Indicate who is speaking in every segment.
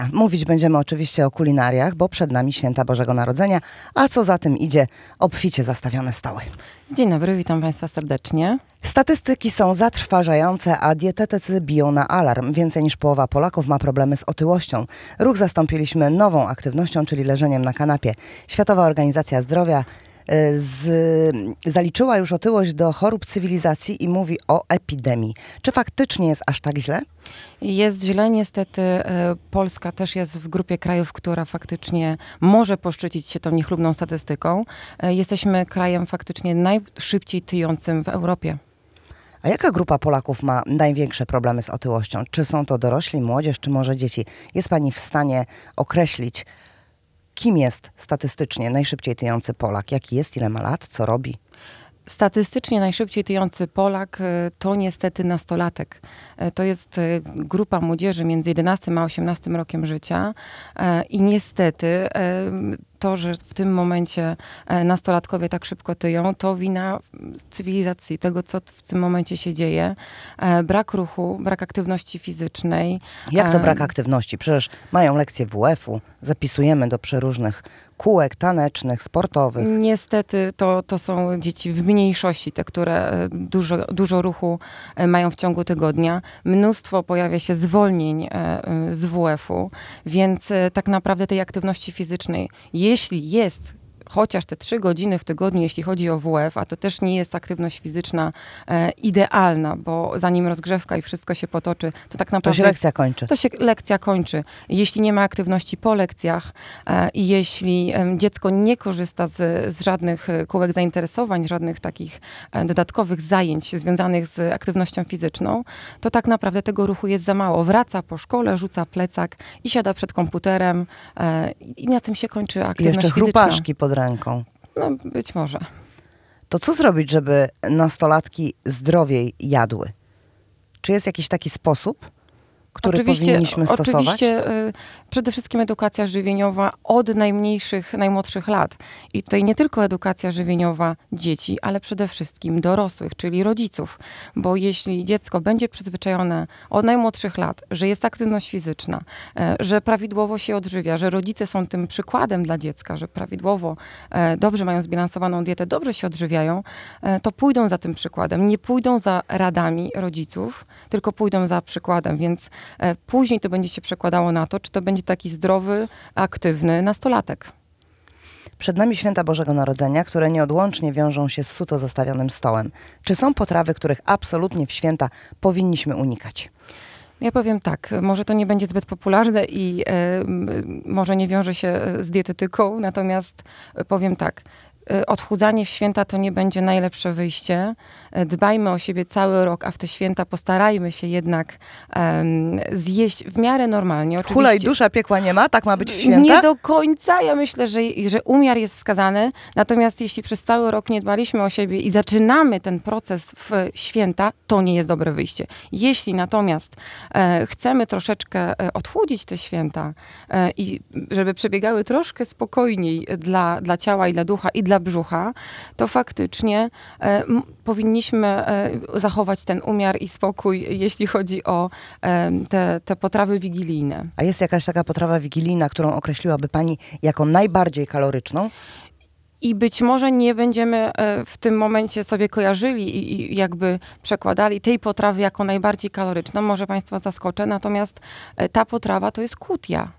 Speaker 1: Mówić będziemy oczywiście o kulinariach, bo przed nami święta Bożego Narodzenia, a co za tym idzie, obficie zastawione stoły.
Speaker 2: Dzień dobry, witam Państwa serdecznie.
Speaker 1: Statystyki są zatrważające, a dietetycy biją na alarm. Więcej niż połowa Polaków ma problemy z otyłością. Ruch zastąpiliśmy nową aktywnością, czyli leżeniem na kanapie. Światowa Organizacja Zdrowia zaliczyła już otyłość do chorób cywilizacji i mówi o epidemii. Czy faktycznie jest aż tak źle?
Speaker 2: Jest źle, niestety Polska też jest w grupie krajów, która faktycznie może poszczycić się tą niechlubną statystyką. Jesteśmy krajem faktycznie najszybciej tyjącym w Europie.
Speaker 1: A jaka grupa Polaków ma największe problemy z otyłością? Czy są to dorośli, młodzież, czy może dzieci? Jest Pani w stanie określić, kim jest statystycznie najszybciej tyjący Polak? Jaki jest, ile ma lat, co robi?
Speaker 2: Statystycznie najszybciej tyjący Polak to niestety nastolatek. To jest grupa młodzieży między 11 a 18 rokiem życia i niestety to, że w tym momencie nastolatkowie tak szybko tyją, to wina cywilizacji, tego co w tym momencie się dzieje. Brak ruchu, brak aktywności fizycznej.
Speaker 1: Jak to brak aktywności? Przecież mają lekcje WF-u, zapisujemy do przeróżnych kółek tanecznych, sportowych. Niestety
Speaker 2: to są dzieci w mniejszości, te, które dużo ruchu mają w ciągu tygodnia. Mnóstwo pojawia się zwolnień z WF-u, więc tak naprawdę tej aktywności fizycznej, jeśli jest chociaż te 3 godziny w tygodniu, jeśli chodzi o WF, a to też nie jest aktywność fizyczna idealna, bo zanim rozgrzewka i wszystko się potoczy, to tak naprawdę...
Speaker 1: To się lekcja kończy.
Speaker 2: To się lekcja kończy. Jeśli nie ma aktywności po lekcjach i jeśli dziecko nie korzysta z żadnych kółek zainteresowań, żadnych takich dodatkowych zajęć związanych z aktywnością fizyczną, to tak naprawdę tego ruchu jest za mało. Wraca po szkole, rzuca plecak i siada przed komputerem i na tym się kończy aktywność fizyczna.
Speaker 1: I jeszcze chrupaszki pod ręką.
Speaker 2: No, być może.
Speaker 1: To co zrobić, żeby nastolatki zdrowiej jadły? Czy jest jakiś taki sposób, który powinniśmy stosować?
Speaker 2: Oczywiście przede wszystkim edukacja żywieniowa od najmłodszych lat. I tutaj nie tylko edukacja żywieniowa dzieci, ale przede wszystkim dorosłych, czyli rodziców. Bo jeśli dziecko będzie przyzwyczajone od najmłodszych lat, że jest aktywność fizyczna, że prawidłowo się odżywia, że rodzice są tym przykładem dla dziecka, że prawidłowo, dobrze mają zbilansowaną dietę, dobrze się odżywiają, to pójdą za tym przykładem. Nie pójdą za radami rodziców, tylko pójdą za przykładem, więc później to będzie się przekładało na to, czy to będzie taki zdrowy, aktywny nastolatek.
Speaker 1: Przed nami święta Bożego Narodzenia, które nieodłącznie wiążą się z suto zastawionym stołem. Czy są potrawy, których absolutnie w święta powinniśmy unikać?
Speaker 2: Ja powiem tak, może to nie będzie zbyt popularne i może nie wiąże się z dietetyką, natomiast powiem tak. Odchudzanie w święta to nie będzie najlepsze wyjście. Dbajmy o siebie cały rok, a w te święta postarajmy się jednak zjeść w miarę normalnie. Oczywiście,
Speaker 1: Hula i dusza, piekła nie ma? Tak ma być w święta?
Speaker 2: Nie do końca. Ja myślę, że umiar jest wskazany. Natomiast jeśli przez cały rok nie dbaliśmy o siebie i zaczynamy ten proces w święta, to nie jest dobre wyjście. Jeśli natomiast chcemy troszeczkę odchudzić te święta i żeby przebiegały troszkę spokojniej dla ciała i dla ducha i dla brzucha, to faktycznie powinniśmy zachować ten umiar i spokój, jeśli chodzi o te potrawy wigilijne.
Speaker 1: A jest jakaś taka potrawa wigilijna, którą określiłaby Pani jako najbardziej kaloryczną?
Speaker 2: I być może nie będziemy w tym momencie sobie kojarzyli i jakby przekładali tej potrawy jako najbardziej kaloryczną. Może Państwa zaskoczę, natomiast ta potrawa to jest kutia.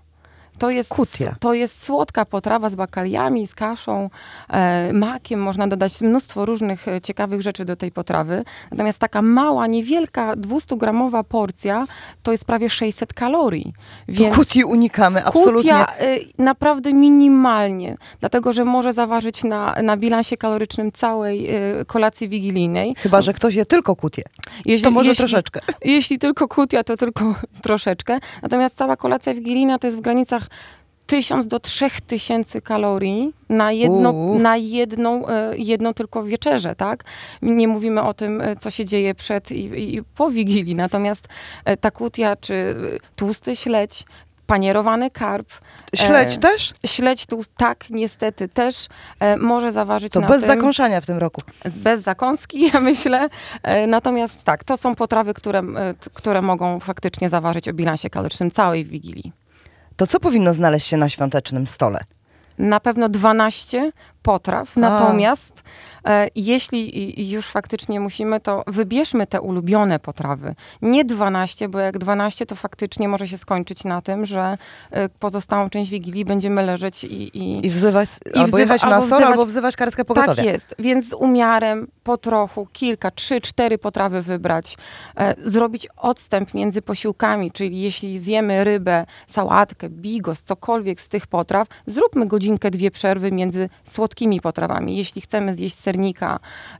Speaker 2: To jest słodka potrawa z bakaliami, z kaszą, makiem. Można dodać mnóstwo różnych ciekawych rzeczy do tej potrawy. Natomiast taka mała, niewielka, 200-gramowa porcja to jest prawie 600 kalorii.
Speaker 1: Więc kutii unikamy, absolutnie.
Speaker 2: Kutia naprawdę minimalnie, dlatego że może zaważyć na bilansie kalorycznym całej kolacji wigilijnej.
Speaker 1: Chyba że ktoś je tylko kutię. To może troszeczkę.
Speaker 2: Jeśli tylko kutia, to tylko troszeczkę. Natomiast cała kolacja wigilijna to jest w granicach 1000 do 3000 kalorii na jedną tylko wieczerzę, tak? Nie mówimy o tym, co się dzieje przed i po Wigilii. Natomiast ta kutia, czy tłusty śledź, panierowany karp.
Speaker 1: Śledź też?
Speaker 2: Śledź tak, niestety też może zaważyć
Speaker 1: to
Speaker 2: na
Speaker 1: bez
Speaker 2: tym.
Speaker 1: zakąszania w tym roku.
Speaker 2: Bez zakąski, ja myślę. Natomiast tak, to są potrawy, które mogą faktycznie zaważyć o bilansie kalorycznym całej Wigilii.
Speaker 1: To co powinno znaleźć się na świątecznym stole?
Speaker 2: Na pewno 12 potraw, natomiast jeśli już faktycznie musimy, to wybierzmy te ulubione potrawy. Nie 12, bo jak 12, to faktycznie może się skończyć na tym, że pozostałą część Wigilii będziemy leżeć
Speaker 1: I wzywać, albo jechać na sol, albo wzywać karetkę pogotowia.
Speaker 2: Tak jest, więc z umiarem, po trochu, kilka, 3, 4 potrawy wybrać, zrobić odstęp między posiłkami, czyli jeśli zjemy rybę, sałatkę, bigos, cokolwiek z tych potraw, zróbmy godzinkę, 2 przerwy między słodkimi potrawami. Jeśli chcemy zjeść sernika,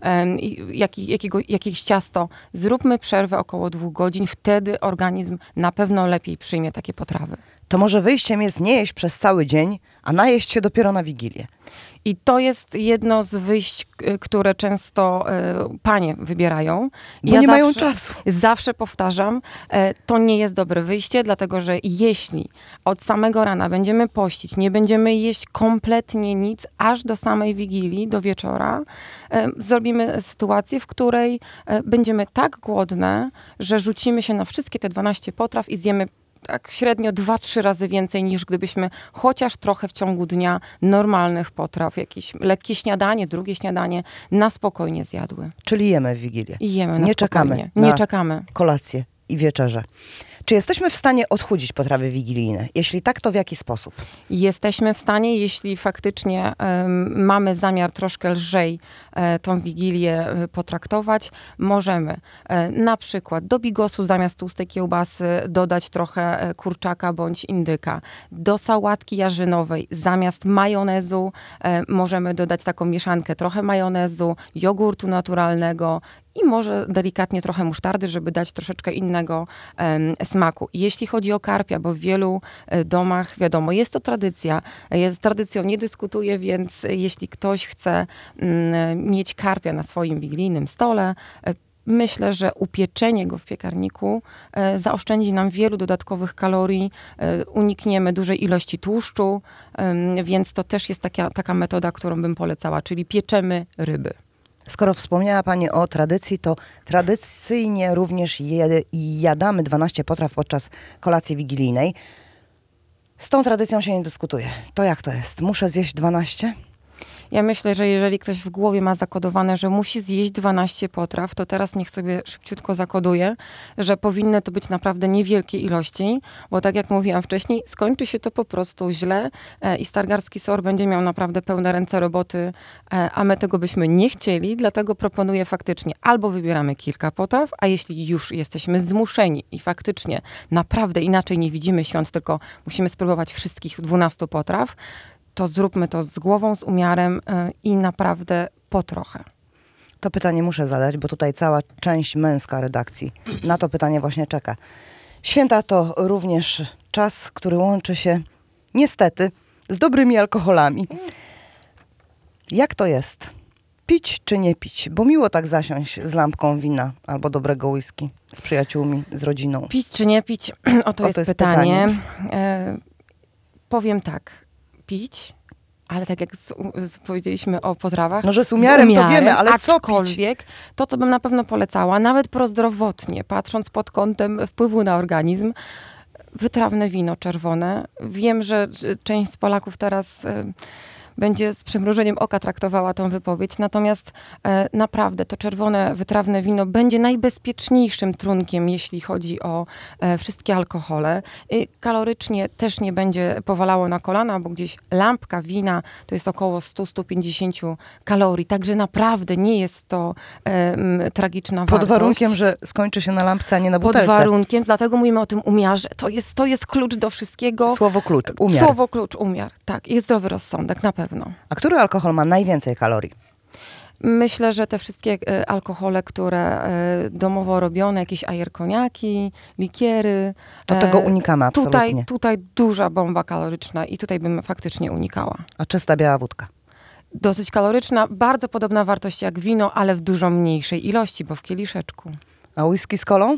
Speaker 2: jakieś ciasto, zróbmy przerwę około 2 godzin, wtedy organizm na pewno lepiej przyjmie takie potrawy.
Speaker 1: To może wyjściem jest nie jeść przez cały dzień, a najeść się dopiero na Wigilię.
Speaker 2: I to jest jedno z wyjść, które często panie wybierają.
Speaker 1: Bo nie mają czasu.
Speaker 2: Zawsze powtarzam, to nie jest dobre wyjście, dlatego że jeśli od samego rana będziemy pościć, nie będziemy jeść kompletnie nic, aż do samej Wigilii, do wieczora, zrobimy sytuację, w której będziemy tak głodne, że rzucimy się na wszystkie te 12 potraw i zjemy tak średnio 2-3 razy więcej, niż gdybyśmy chociaż trochę w ciągu dnia normalnych potraw, jakieś lekkie śniadanie, drugie śniadanie na spokojnie zjadły.
Speaker 1: Czyli jemy w Wigilię.
Speaker 2: I jemy na
Speaker 1: Nie
Speaker 2: spokojnie.
Speaker 1: czekamy
Speaker 2: Nie
Speaker 1: na
Speaker 2: czekamy.
Speaker 1: kolację i wieczerze. Czy jesteśmy w stanie odchudzić potrawy wigilijne? Jeśli tak, to w jaki sposób?
Speaker 2: Jesteśmy w stanie, jeśli faktycznie mamy zamiar troszkę lżej tą Wigilię potraktować, możemy na przykład do bigosu zamiast tłustej kiełbasy dodać trochę kurczaka bądź indyka. Do sałatki jarzynowej zamiast majonezu możemy dodać taką mieszankę, trochę majonezu, jogurtu naturalnego i może delikatnie trochę musztardy, żeby dać troszeczkę innego smaku. Jeśli chodzi o karpia, bo w wielu domach, wiadomo, jest to tradycja, z tradycją nie dyskutuję, więc jeśli ktoś chce mieć karpia na swoim wigilijnym stole, myślę, że upieczenie go w piekarniku zaoszczędzi nam wielu dodatkowych kalorii, unikniemy dużej ilości tłuszczu, więc to też jest taka metoda, którą bym polecała, czyli pieczemy ryby.
Speaker 1: Skoro wspomniała Pani o tradycji, to tradycyjnie również jadamy 12 potraw podczas kolacji wigilijnej. Z tą tradycją się nie dyskutuje. To jak to jest? Muszę zjeść 12?
Speaker 2: Ja myślę, że jeżeli ktoś w głowie ma zakodowane, że musi zjeść 12 potraw, to teraz niech sobie szybciutko zakoduje, że powinny to być naprawdę niewielkie ilości, bo tak jak mówiłam wcześniej, skończy się to po prostu źle i Stargardzki SOR będzie miał naprawdę pełne ręce roboty, a my tego byśmy nie chcieli, dlatego proponuję faktycznie albo wybieramy kilka potraw, a jeśli już jesteśmy zmuszeni i faktycznie naprawdę inaczej nie widzimy świąt, tylko musimy spróbować wszystkich 12 potraw, to zróbmy to z głową, z umiarem i naprawdę po trochę.
Speaker 1: To pytanie muszę zadać, bo tutaj cała część męska redakcji na to pytanie właśnie czeka. Święta to również czas, który łączy się niestety z dobrymi alkoholami. Jak to jest? Pić czy nie pić? Bo miło tak zasiąść z lampką wina albo dobrego whisky z przyjaciółmi, z rodziną.
Speaker 2: Pić czy nie pić? To jest pytanie. Powiem tak. Pić, ale tak jak powiedzieliśmy o potrawach.
Speaker 1: No, że z umiarem to wiemy, ale co pić?
Speaker 2: To, co bym na pewno polecała, nawet prozdrowotnie, patrząc pod kątem wpływu na organizm, wytrawne wino czerwone. Wiem, że część z Polaków teraz będzie z przymrużeniem oka traktowała tą wypowiedź, natomiast naprawdę to czerwone, wytrawne wino będzie najbezpieczniejszym trunkiem, jeśli chodzi o wszystkie alkohole. Kalorycznie też nie będzie powalało na kolana, bo gdzieś lampka wina to jest około 100-150 kalorii, także naprawdę nie jest to tragiczna wartość.
Speaker 1: Pod warunkiem, że skończy się na lampce, a nie na butelce.
Speaker 2: Pod warunkiem, dlatego mówimy o tym umiarze. To jest klucz do wszystkiego.
Speaker 1: Słowo klucz, umiar.
Speaker 2: Słowo klucz, umiar, tak. Jest zdrowy rozsądek, na pewno.
Speaker 1: A który alkohol ma najwięcej kalorii?
Speaker 2: Myślę, że te wszystkie alkohole, które domowo robione, jakieś ajerkoniaki, likiery.
Speaker 1: To tego unikamy absolutnie.
Speaker 2: Tutaj duża bomba kaloryczna i tutaj bym faktycznie unikała.
Speaker 1: A czysta biała wódka?
Speaker 2: Dosyć kaloryczna, bardzo podobna wartość jak wino, ale w dużo mniejszej ilości, bo w kieliszeczku.
Speaker 1: A whisky z kolą?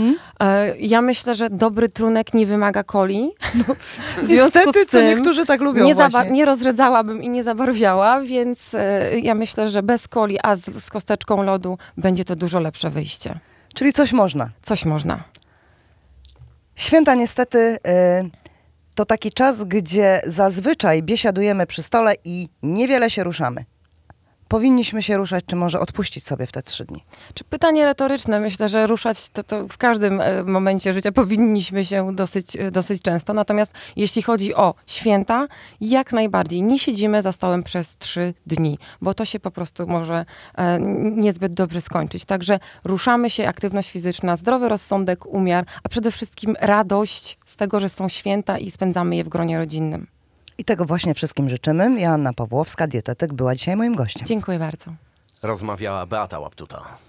Speaker 2: Ja myślę, że dobry trunek nie wymaga coli.
Speaker 1: No, niestety, co niektórzy tak lubią
Speaker 2: nie rozrzedzałabym i nie zabarwiała, więc ja myślę, że bez coli, a z kosteczką lodu będzie to dużo lepsze wyjście.
Speaker 1: Czyli coś można.
Speaker 2: Coś można.
Speaker 1: Święta niestety To taki czas, gdzie zazwyczaj biesiadujemy przy stole i niewiele się ruszamy. Powinniśmy się ruszać, czy może odpuścić sobie w te 3 dni?
Speaker 2: Czy pytanie retoryczne? Myślę, że ruszać to w każdym momencie życia powinniśmy się dosyć często. Natomiast jeśli chodzi o święta, jak najbardziej nie siedzimy za stołem przez 3 dni, bo to się po prostu może niezbyt dobrze skończyć. Także ruszamy się, aktywność fizyczna, zdrowy rozsądek, umiar, a przede wszystkim radość z tego, że są święta i spędzamy je w gronie rodzinnym.
Speaker 1: I tego właśnie wszystkim życzymy. Joanna Pawłowska, dietetyk, była dzisiaj moim gościem.
Speaker 2: Dziękuję bardzo.
Speaker 3: Rozmawiała Beata Łaptuta.